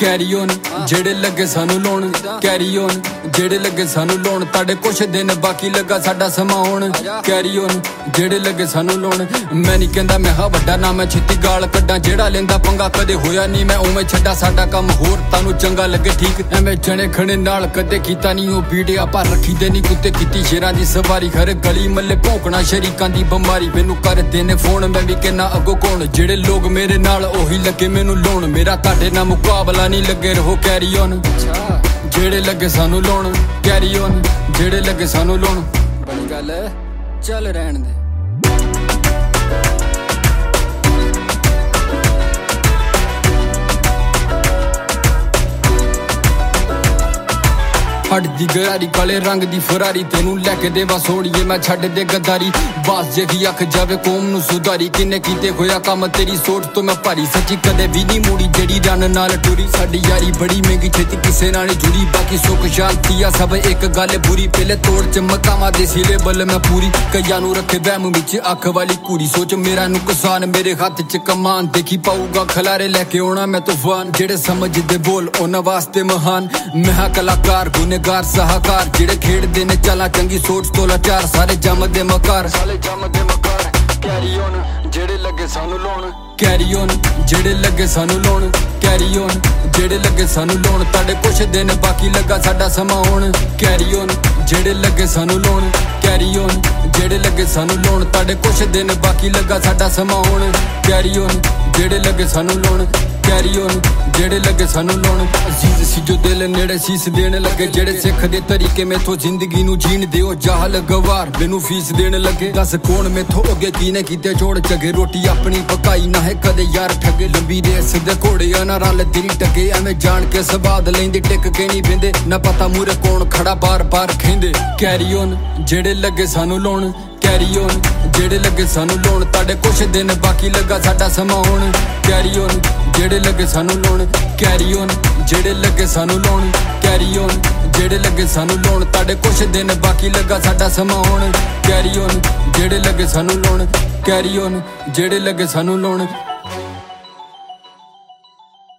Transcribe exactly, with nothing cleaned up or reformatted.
carry on जेड़े लगे सानू लोन कैरी ऑन जेड़े लगे सानू लोन ताड़े कुछ दिन बाकी लगा साडा समा होण कैरी ऑन जेड़े लगे सानू लोन मैं नहीं कहंदा मैं हा वड्डा ना मैं छित्ती गाल कड्डा जेड़ा लेंदा पंगा कदे होया नहीं मैं उवें छड्डा साडा काम होर तानू चंगा लगे ठीक एवें जने खणे नाल कदे कीता नहीं ओ बीड़िया पर रखी दे नहीं कुत्ते कीती शेरां दी सवारी हर गली मल्ले भौंकना शरीकां दी बमारी मैनू कर देने फोन मैं भी कहना अगो कौन जेड़े लोग मेरे नाल ओही लगे मैनू लोन मेरा ताडे नाल मुकाबला नहीं लगे रहो कैरी ऑन जेड़े लगे सानू लोन कैरी ऑन जेड़े लगे सानू लोन बड़ी गल चल रहन दे हट दी गयारी काले रंग दी फरारी तेनू लैके देवा सोड़िए मैं छड्ड दे गद्दारी बास जेही अख जावे कौम नू सुधारी किन्ने कीते होया काम तेरी सोच तो मैं भारी सच्ची कदे भी नहीं मुड़ी जेड़ी रन नाल टुरी साडी यारी बड़ी महंगी छेती किसे नाल जुड़ी बाकी सुख शांति आ सब एक गल बुरी पहले तोड़ च मकामा दे सिले बल मैं पूरी कईयां नू रखे वहम विच अख वाली कूड़ी सोच मेरा नुकसान मेरे हाथ च कमान देखी पाऊगा खलारे लेके आउणा मैं तूफान जेड़े समझदे बोल उन्हां वास्ते महान मैं कलाकार गुने गार सहाकार जेड़े खेड़दे ने चाला चंगी सोच तो लाचार सारे जमदे मकार सारे जमदे मकार कैरी ऑन जेड़े लगे सानू लोन कैरी ऑन जेड़े लगे सानू लोन कैरी ऑन जेड़े लगे सानू लोन ताड़े कुछ दिन बाकी लगा साडा समा होण कैरी ऑन जेड़े लगे सानू लोन कैरी ऑन जेड़े लगे सानू लोन ताड़े कुछ दिन बाकी लगा साडा समा होण कैरी ऑन जेड़े लगे सानू लोन कैरी ऑन जेड़े लगे सानू लोन अजीज सी जो दिल नेड़े शीस देन लगे जेड़े सिख दे तरीके मेथों जिंदगी नू जीण दिओ जाहल गवार मैनू फीस देन लगे दस कौन मेथों अगे कीने कीते जोड़ चगे रोटी अपनी पकाई ना है कदे यार ठगे लंबी रेस दे घोड़े ना रल दिल टगे एवें जान के सवाद लेंदे टिक के नहीं बेंदे ना पता मूरे कौन खड़ा बार बार खेंदे कैरी ऑन जेड़े लगे सानू लोन कैरी ऑन जेड़े लगे सानू लोन ताड़े कुछ दिन बाकी लगा साडा समा होण कैरी ऑन जेड़े लगे सानू लोन कैरी ऑन जेड़े लगे सानू लोन कैरी ऑन जेड़े लगे सानू लोन ताड़े कुछ दिन बाकी लगा साडा समा होण कैरी ऑन जेड़े लगे सानू लोन कैरी ऑन जेड़े लगे सानू लोन